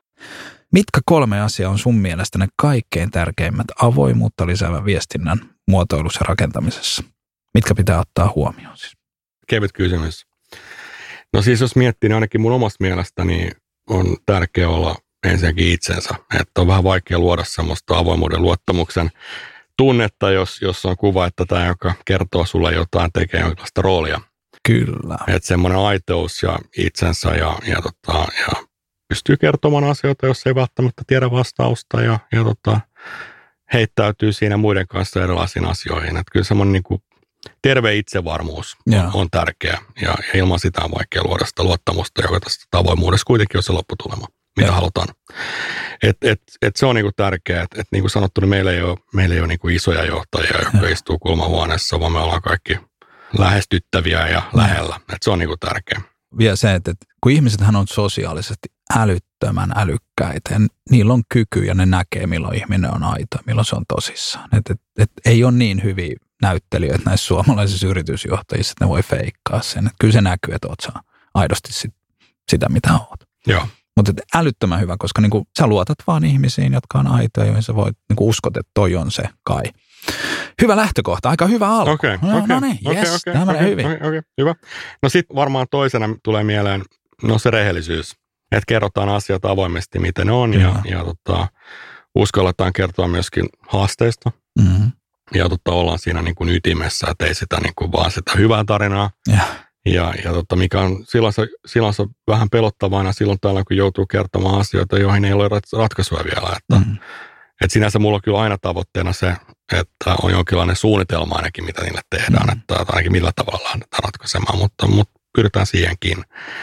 Mitkä kolme asiaa on sun mielestä ne kaikkein tärkeimmät avoimuutta lisäävän viestinnän muotoilussa ja rakentamisessa? Mitkä pitää ottaa huomioon siis? Kevyt kysymys. No siis jos miettii, niin ainakin mun omasta mielestäni on tärkeää olla ensinnäkin itsensä. Että on vähän vaikea luoda semmoista avoimuuden luottamuksen tunnetta, jos, jos on kuva, että tämä, joka kertoo sulle jotain, tekee jonkinlaista roolia. Kyllä. Että semmoinen aitous ja itsensä ja, ja, tota, ja pystyy kertomaan asioita, jos ei välttämättä tiedä vastausta ja, ja tota, heittäytyy siinä muiden kanssa erilaisiin asioihin. Että kyllä semmoinen niin kuin terve itsevarmuus on, on tärkeä ja, ja ilman sitä on vaikea luoda sitä luottamusta, joka tästä avoimuudessa kuitenkin on se lopputulema, mitä ja. halutaan. Et, et, et se on niinku tärkeää, että et niin kuin sanottu, niin meillä ei ole, meillä ei ole niinku isoja johtajia, jotka ja. istuu kulmahuoneessa, vaan me ollaan kaikki lähestyttäviä ja, ja. lähellä. Et se on niinku tärkeää. Vielä se, että kun ihmisethän on sosiaalisesti älyttömän älykkäitä ja niillä on kyky ja ne näkee, milloin ihminen on aito, milloin se on tosissaan. Et, et, et ei ole niin hyviä näyttelijöitä näissä suomalaisissa yritysjohtajissa, että ne voi feikkaa sen. Et kyllä se näkyy, että oot sä aidosti sit, sitä, mitä oot. Joo. Mutta älyttömän hyvä, koska niinku, sä luotat vaan ihmisiin, jotka on aitoja, joihin sä voit niinku uskot, että toi on se kai. Hyvä lähtökohta, aika hyvä alku. Okei, okay, no, okay, no niin, okay, jes, okay, tämä menee okay, hyvin. Okay, okay, hyvä. No sitten varmaan toisena tulee mieleen no se rehellisyys, että kerrotaan asiat avoimesti, miten ne on ja, ja tota, uskalletaan kertoa myöskin haasteista. Mm-hmm. Ja tota, ollaan siinä niin kuin ytimessä, että ei sitä niin kuin vaan sitä hyvää tarinaa. Ja, ja, ja tota, mikä on silloin se, silloin se vähän pelottavana silloin täällä, kun joutuu kertomaan asioita, joihin ei ole ratkaisuja vielä. Että, mm-hmm. että sinänsä mulla on kyllä aina tavoitteena se, että on jonkinlainen suunnitelma ainakin, mitä niille tehdään. Mm-hmm. Että ainakin millä tavalla lähdetään ratkaisemaan, mutta, mutta pyritään siihenkin.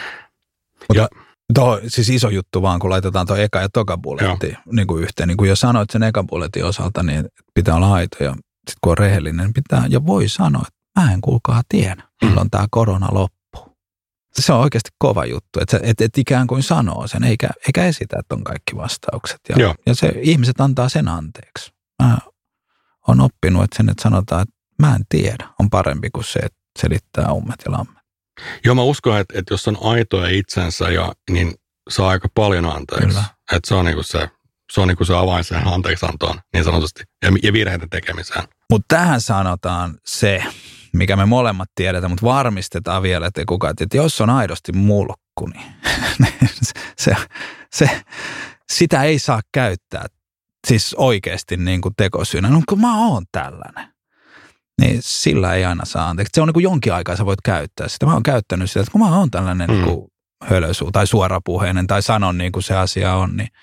Mutta tuo siis iso juttu vaan, kun laitetaan tuo eka ja toka bulletti niin kuin yhteen. Niin kuin jo sanoit sen eka bulletin osalta, niin pitää olla aito ja sitten kun on rehellinen, niin pitää ja voi sanoa, että mä en kuulkaa tiedä, milloin tämä korona loppuu. Se on oikeasti kova juttu, että et, et ikään kuin sanoo sen, eikä, eikä esitä, että on kaikki vastaukset. Ja, ja se ihmiset antaa sen anteeksi. Mä oon oppinut, että sen, että sanotaan, että mä en tiedä, on parempi kuin se, että selittää ummet ja lammet. Joo, mä uskon, että, että jos on aitoja itsensä, ja, niin saa aika paljon anteeksi. Että se on niinku se, se, on niinku se avain siihen anteeksiantoon, niin sanotusti, ja, ja virheiden tekemiseen. Mutta tähän sanotaan se, mikä me molemmat tiedetään, mutta varmistetaan vielä, että kukaan, että jos on aidosti mulkku, niin se, se, sitä ei saa käyttää siis oikeasti niin kuin tekosyynä. No kun mä oon tällainen, niin sillä ei aina saa anteeksi. Se on niin kuin jonkin aikaa sä voit käyttää sitä. Mä oon käyttänyt sitä, että kun mä oon tällainen mm. niin kuin hölösuu tai suorapuheinen tai sanon niin kuin se asia on, niin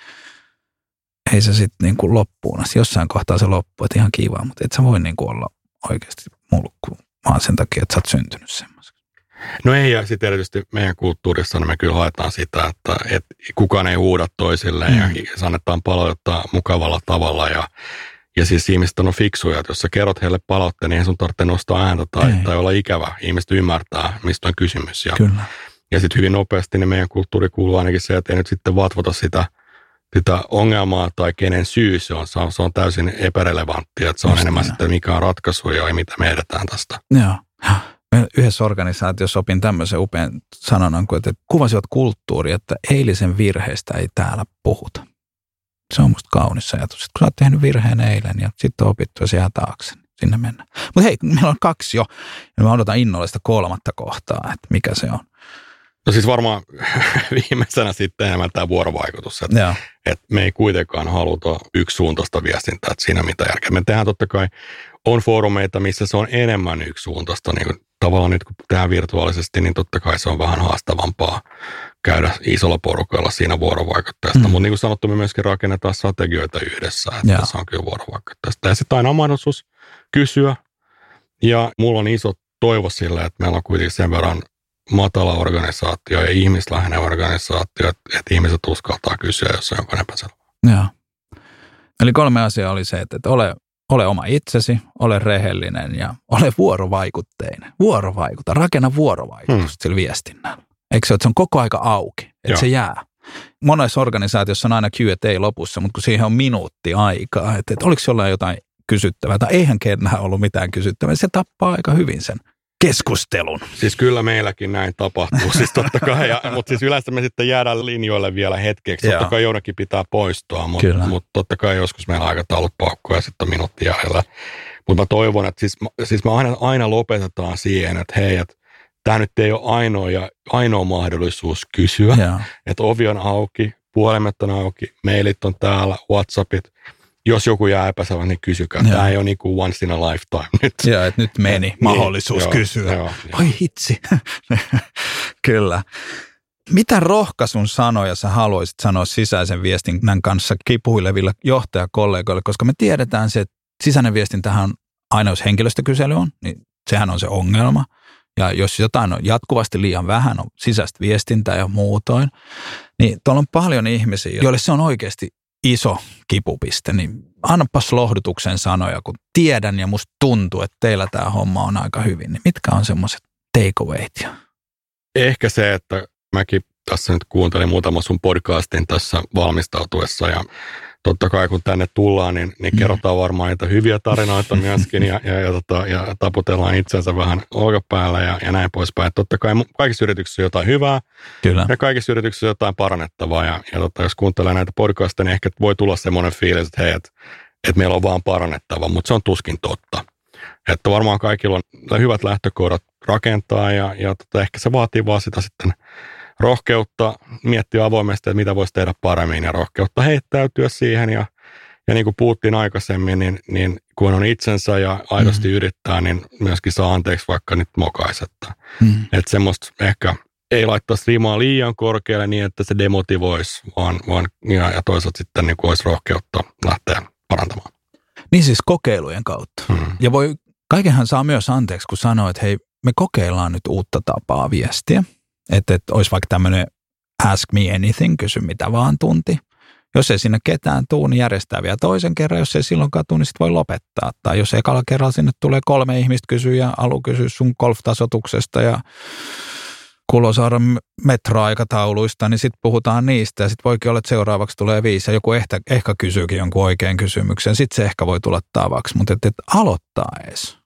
ei se sitten niin kuin loppuun asti. Jossain kohtaa se loppuu, että ihan kiva, mutta et sä voi niin kuin olla oikeasti mulkku, vaan sen takia, että sä oot syntynyt semmoiseksi. No ei, ja sitten erityisesti meidän kulttuurissa niin me kyllä haetaan sitä, että, että kukaan ei huuda toisilleen mm. ja se annetaan palauttaa mukavalla tavalla. Ja, ja siis ihmiset on fiksuja, että jos sä kerrot heille palautteen, niin ei sun tarvitse nostaa ääntä tai, tai olla ikävä. Ihmiset ymmärtää, mistä on kysymys. Ja, kyllä. Ja sitten hyvin nopeasti niin meidän kulttuuri kuuluu ainakin se, että ei nyt sitten vatvota sitä, sitä ongelmaa tai kenen syy se on. Se on, se on täysin epärelevanttia, että se on Just enemmän näin. Sitten mikä on ratkaisu ja mitä me edetään tästä. Joo. Yhdessä organisaatiossa opin tämmöisen upean sanonnan, että kuvasivat kulttuuri, että eilisen virheestä ei täällä puhuta. Se on musta kaunis ajatus, että kun sä oot tehnyt virheen eilen ja sitten on opittu ja se jää taakse, niin sinne mennään. Mutta hei, meillä on kaksi jo ja mä odotan innolla sitä kolmatta kohtaa, että mikä se on. No siis varmaan viimeisenä sitten enemmän tämä vuorovaikutus, että, että me ei kuitenkaan haluta yksisuuntaista viestintää, että siinä mitä järkeä. Me tehdään totta kai, on foorumeita, missä se on enemmän yksisuuntaista, niin kuin tavallaan nyt kun tehdään virtuaalisesti, niin totta kai se on vähän haastavampaa käydä isolla porukalla siinä vuorovaikuttajasta. Mm. Mutta niin kuin sanottu, me myöskin rakennetaan strategioita yhdessä, että Jaa. se on kyllä vuorovaikuttajasta. Ja sitten aina on mahdollisuus kysyä, ja mulla on iso toivo sillä, että meillä on kuitenkin sen verran matala organisaatio ja ihmisläheinen organisaatio, että, että ihmiset uskaltaa kysyä, jos on jonkun epäselvää. Joo. Eli kolme asiaa oli se, että, että ole, ole oma itsesi, ole rehellinen ja ole vuorovaikutteinen. Vuorovaikuta, rakenna vuorovaikutusta hmm. sillä viestinnällä. Eikö se, että se on koko aika auki, että Joo. se jää. Monessa organisaatiossa on aina Q and A lopussa, mutta kun siihen on minuutti aikaa, että, että oliko jollain jotain kysyttävää tai eihän kenään ollut mitään kysyttävää, se tappaa aika hyvin sen keskustelun. Siis kyllä meilläkin näin tapahtuu, siis totta kai, ja, mutta siis yleensä me sitten jäädään linjoille vielä hetkeksi, totta Joo. kai jonnekin pitää poistua, mutta, mutta totta kai joskus meillä aikataulut paukkuu ja sitten on minuutti jäljellä. Mutta mä toivon, että siis, siis me aina, aina lopetetaan siihen, että hei, että tämä nyt ei ole ainoa, ja ainoa mahdollisuus kysyä, Joo. että ovi on auki, puhelimet on auki, mailit on täällä, WhatsAppit. Jos joku jää epäselvä, niin kysykää. Joo. Tämä ei ole niin kuin once in a lifetime nyt. Joo, että nyt meni mahdollisuus niin, kysyä. Joo, Oi joo. hitsi. Kyllä. Mitä rohkaisun sanoja sä haluaisit sanoa sisäisen viestinnän kanssa kipuileville johtajakollegoille? Koska me tiedetään se, että sisäinen viestintähän on aina, jos henkilöstökysely on, niin sehän on se ongelma. Ja jos jotain on jatkuvasti liian vähän, on sisäistä viestintää ja muutoin, niin tuolla on paljon ihmisiä, joille se on oikeasti iso kipupiste, niin annapas lohdutuksen sanoja, kun tiedän ja musta tuntuu, että teillä tämä homma on aika hyvin. Niin mitkä on semmoiset takeawayt? Ehkä se, että mäkin tässä nyt kuuntelin muutama sun podcastin tässä valmistautuessa ja totta kai kun tänne tullaan, niin, niin kerrotaan varmaan niitä hyviä tarinoita myöskin ja, ja, ja, tota, ja taputellaan itsensä vähän olkapäällä ja, ja näin poispäin. Totta kai kaikissa yrityksissä on jotain hyvää Kyllä. ja kaikissa yrityksissä on jotain parannettavaa ja, ja tota, jos kuuntelee näitä podcasteja, niin ehkä voi tulla semmoinen fiilis, että hei, että, että meillä on vaan parannettavaa, mutta se on tuskin totta. Että varmaan kaikilla on hyvät lähtökohdat rakentaa ja, ja tota, ehkä se vaatii vaan sitä sitten rohkeutta miettiä avoimesti, että mitä voisi tehdä paremmin ja rohkeutta heittäytyä siihen. Ja, ja niin kuin puhuttiin aikaisemmin, niin, niin kun on itsensä ja aidosti mm. yrittää, niin myöskin saa anteeksi vaikka nyt mokaisi. Että, mm. että semmoista ehkä ei laittaisi rimaa liian korkealle niin, että se demotivoisi, vaan, vaan ja, ja toisaalta sitten niin kuin olisi rohkeutta lähteä parantamaan. Niin siis kokeilujen kautta. Mm. Ja voi, kaikenhan saa myös anteeksi, kun sanoo, että hei, me kokeillaan nyt uutta tapaa viestiä. Että, että olisi vaikka tämmöinen ask me anything, kysy mitä vaan tunti. Jos ei sinne ketään tule, niin järjestää vielä toisen kerran. Jos ei silloinkaan tule, niin sitten voi lopettaa. Tai jos ekalla kerralla sinne tulee kolme ihmistä kysyä ja Alu kysyy sun golf-tasotuksesta ja Kulosaaren metroaikatauluista, niin sitten puhutaan niistä. Ja sitten voikin olla, että seuraavaksi tulee viisi ja joku ehkä, ehkä kysyykin jonkun oikean kysymyksen. Sitten se ehkä voi tulla tavaksi, mutta että, että aloittaa edes.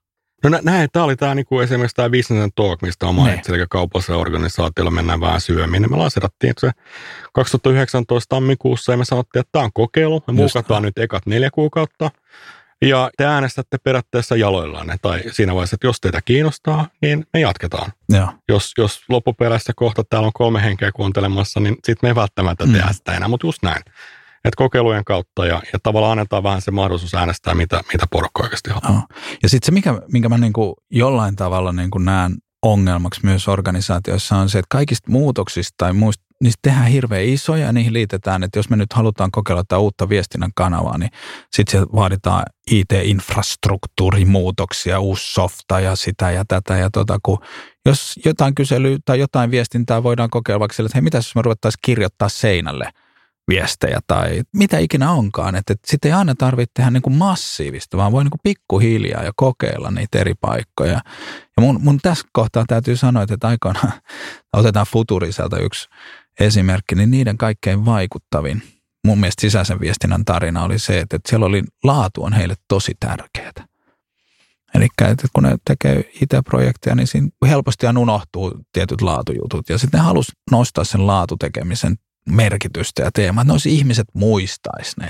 No näin, tämä oli tämä niinku esimerkiksi tämä Business and Talk, mistä on mainitsin, eli kaupallisella organisaatiolla mennään vähän syömiin. Me lanserattiin se kaksituhattayhdeksäntoista tammikuussa ja me sanottiin, että tämä on kokeilu. Me muukataan nyt ekat neljä kuukautta. Ja te äänestätte periaatteessa jaloillanne, tai siinä vaiheessa, että jos teitä kiinnostaa, niin me jatketaan. Joo. Jos, jos loppupeleissä kohta täällä on kolme henkeä kuuntelemassa, niin sitten me ei välttämättä tehdä mm. sitä enää, mutta just näin. Että kokeilujen kautta ja, ja tavallaan annetaan vähän se mahdollisuus äänestää, mitä, mitä porukka oikeasti haluaa. Oh. Ja sitten se, mikä, minkä mä niinku jollain tavalla niinku näen ongelmaksi myös organisaatioissa on se, että kaikista muutoksista tai muista, niistä tehdään hirveän isoja ja niihin liitetään, että jos me nyt halutaan kokeilla tätä uutta viestinnän kanavaa, niin sitten sieltä vaaditaan I T-infrastruktuurimuutoksia, uusi softa ja sitä ja tätä ja tota, kun jos jotain kyselyä tai jotain viestintää voidaan kokeilla vaikka sille, että hei, mitä jos me ruvettaisiin kirjoittaa seinälle viestejä tai mitä ikinä onkaan, että, että sitten ei aina tarvitse tehdä niin kuin massiivista, vaan voi niin kuin pikkuhiljaa ja kokeilla niitä eri paikkoja. Ja mun, mun tässä kohtaa täytyy sanoa, että aikoinaan otetaan Futuriselta yksi esimerkki, niin niiden kaikkein vaikuttavin mun mielestä sisäisen viestinnän tarina oli se, että siellä oli laatu on heille tosi tärkeää. Eli että kun ne tekee I T-projekteja, niin siinä helposti unohtuu tietyt laatujutut ja sitten ne halusi nostaa sen laatutekemisen merkitystä ja teemaa, että noissa ihmiset muistaisi ne.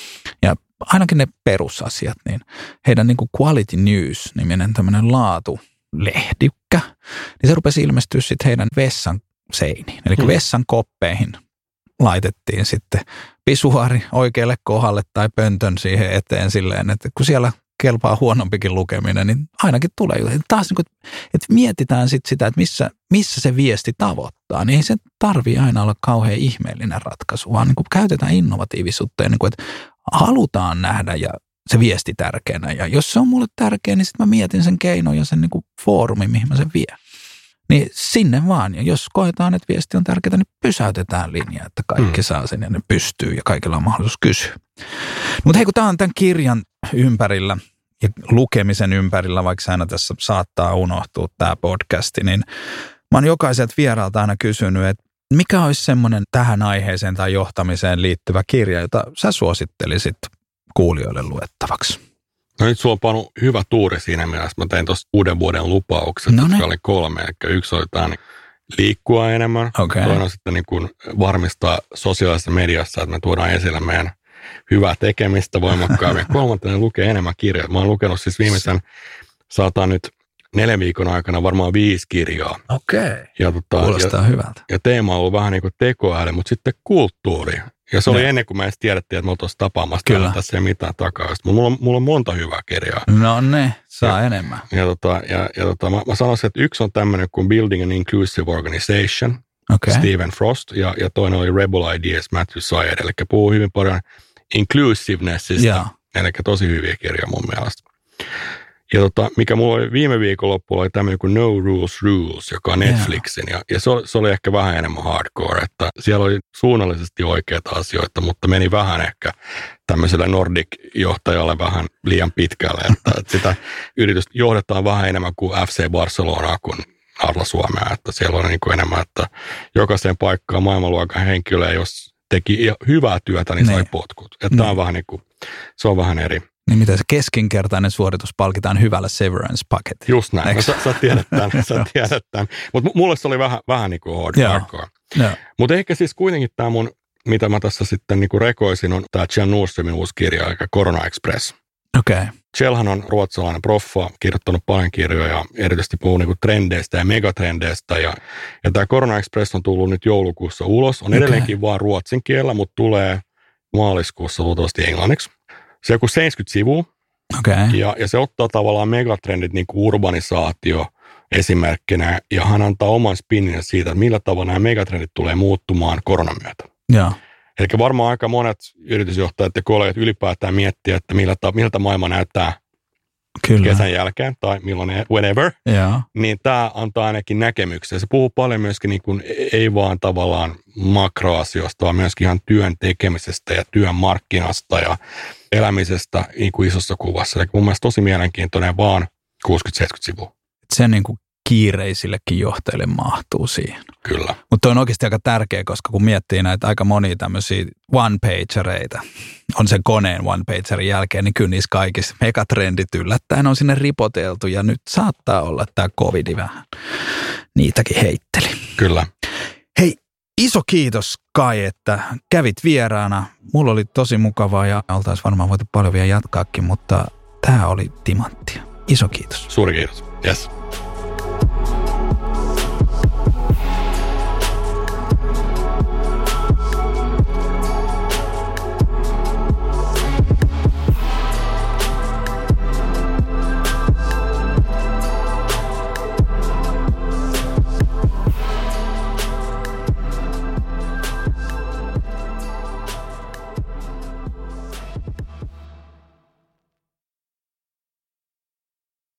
Ja ainakin ne perusasiat, niin heidän niin kuin Quality News-niminen tämmöinen laatulehdykkä, niin se rupesi ilmestyä sitten heidän vessan seiniin. Eli hmm. vessan koppeihin laitettiin sitten pisuaari oikealle kohdalle tai pöntön siihen eteen silleen, että kun siellä kelpaa huonompikin lukeminen, niin ainakin tulee. Taas niin kuin, että mietitään sitten sitä, että missä, missä se viesti tavoittaa, niin ei se tarvitse aina olla kauhean ihmeellinen ratkaisu, vaan niin kuin käytetään innovatiivisuutta ja niin kuin, että halutaan nähdä ja se viesti tärkeänä. Ja jos se on mulle tärkeä, niin sitten mä mietin sen keinon ja sen niin kuin foorumin, mihin mä sen vien. Niin sinne vaan. Ja jos koetaan, että viesti on tärkeää, niin pysäytetään linja, että kaikki hmm. saa sen ja ne pystyy ja kaikilla on mahdollisuus kysyä. Mutta hei, kun tämä on tämän kirjan ympärillä ja lukemisen ympärillä, vaikka aina tässä saattaa unohtua tämä podcasti, niin mä oon jokaiselta vieraalta aina kysynyt, että mikä olisi semmoinen tähän aiheeseen tai johtamiseen liittyvä kirja, jota sä suosittelisit kuulijoille luettavaksi? No nyt sulla on pannut hyvä tuuri siinä mielessä. Mä tein tuossa uuden vuoden lupaukset, no jotka oli kolme. Eli yksi oli tämä niin liikkua enemmän. Okay. Toinen on sitten niin kuin varmistaa sosiaalisessa mediassa, että me tuodaan esille meidän hyvää tekemistä voimakkaammin. Kolmantena lukee enemmän kirjoja. Mä oon lukenut siis viimeisen, saataan nyt neljän viikon aikana varmaan viisi kirjaa. Okei, ja, tota, kuulostaa ja, hyvältä. Ja teema on ollut vähän niin kuin tekoäly, mutta sitten kulttuuri. Ja se oli no. ennen kuin me edes tiedettiin, että me oltaisiin tapaamassa. Kyllä. Tässä ei mitään takaa. Mulla on, mulla on monta hyvää kirjaa. No ne, saa ja, enemmän. Ja, tota, ja, ja tota, mä, mä sanoisin, että yksi on tämmöinen kuin Building an Inclusive Organization, okay. Stephen Frost, ja, ja toinen oli Rebel Ideas, Matthew Syed. Eli puhuu hyvin paljon inclusivenessista, yeah. eli tosi hyviä kirjoja mun mielestä. Ja tota, mikä mulla oli viime viikonloppuilla oli tämmöinen kuin No Rules Rules, joka on Netflixin. Yeah. Ja, ja se, oli, se oli ehkä vähän enemmän hardcore, että siellä oli suunnallisesti oikeita asioita, mutta meni vähän ehkä tämmöiselle Nordic-johtajalle vähän liian pitkälle. Että, että sitä yritystä johdetaan vähän enemmän kuin F C Barcelonaa kuin Arla Suomea. Että siellä on niin kuin enemmän, että jokaiseen paikkaan maailmanluokan henkilöä, jos teki hyvää työtä, niin sai ne. potkut. Että tämä on vähän niin kuin, se on vähän eri. Niin mitä se keskinkertainen suoritus palkitaan hyvällä severance-paketilla. Just näin. No, sä, sä tiedät tämän. sä tiedät tämän. Mutta mulle se oli vähän, vähän niin kuin hardcore. Mutta ehkä siis kuitenkin tämä mun, mitä mä tässä sitten niin kuin rekoisin, on tämä Kjell Nordströmin uusi kirja, eli Corona Express. Okei. Okay. Kjellhan on ruotsalainen proffa, kirjoittanut paljon kirjoja, erityisesti puhuu niin kuin trendeistä ja megatrendeistä. Ja, ja tämä Corona Express on tullut nyt joulukuussa ulos. On okay. edelleenkin vaan ruotsin kielellä, mutta tulee maaliskuussa luultavasti englanniksi. Se on joku seitsemänkymmentä sivua, okay. ja, ja se ottaa tavallaan megatrendit, niin kuin urbanisaatio esimerkkinä, ja hän antaa oman spinnin siitä, että millä tavalla nämä megatrendit tulee muuttumaan koronan myötä. Ja. Eli varmaan aika monet yritysjohtajat ja kollegat ylipäätään miettiä, että miltä, miltä maailma näyttää Kyllä. kesän jälkeen, tai milloin, whenever, ja. Niin tämä antaa ainakin näkemyksiä. Se puhuu paljon myöskin, niin kuin, ei vaan tavallaan makroasioista, vaan myöskin ihan työn tekemisestä ja työn markkinasta ja elämisestä niin kuin isossa kuvassa. Eli mun mielestä tosi mielenkiintoinen vaan kuusikymmentä seitsemänkymmentä sivua. Se niin kuin kiireisillekin johtajille mahtuu siihen. Kyllä. Mutta on oikeasti aika tärkeä, koska kun miettii näitä aika monia tämmöisiä one-pagereita, on sen koneen one-pagerin jälkeen, niin kyllä niissä kaikissa megatrendit yllättäen on sinne ripoteltu ja nyt saattaa olla, että tämä covidi vähän niitäkin heitteli. Kyllä. Hei, iso kiitos Kai, että kävit vieraana. Mulla oli tosi mukavaa ja oltaisiin varmaan voitu paljon vielä jatkaakin, mutta tämä oli timanttia. Iso kiitos. Suuri kiitos. Yes.